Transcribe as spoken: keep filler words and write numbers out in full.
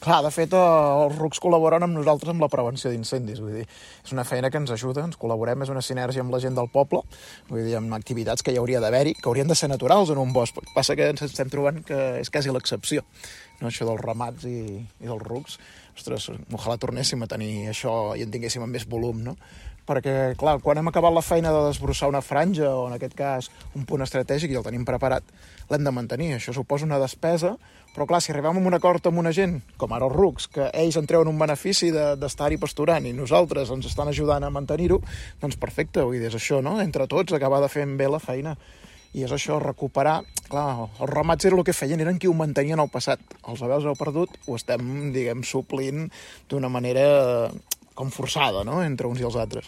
Clar, de fet, els rucs col·laboren amb nosaltres amb la prevenció d'incendis, vull dir, és una feina que ens ajuda, ens col·laborem, és una sinergia amb la gent del poble, vull dir, amb activitats que hi hauria d'haver-hi, que haurien de ser naturals en un bosc. Passa que ens estem trobant que és quasi l'excepció, no? Això dels ramats i, i dels rucs. Ostres, ojalà tornéssim a tenir això i en tinguéssim amb més volum, no? Perquè, clar, quan hem acabat la feina de desbrossar una franja, o en aquest cas un punt estratègic i el tenim preparat, l'hem de mantenir. Això suposa una despesa, però clar, si arribem a un acord amb una gent, com ara els rucs, que ells en treuen un benefici d'estar-hi pasturant i nosaltres ens estan ajudant a mantenir-ho, doncs perfecte, vull dir, és això, no? Entre tots, acabar de fer bé la feina. I és això, recuperar... Clar, els ramats era el que feien, eren qui ho mantenien al passat. Els aveus heu perdut, ho estem, diguem, suplint d'una manera com forçada, no?, entre uns i els altres.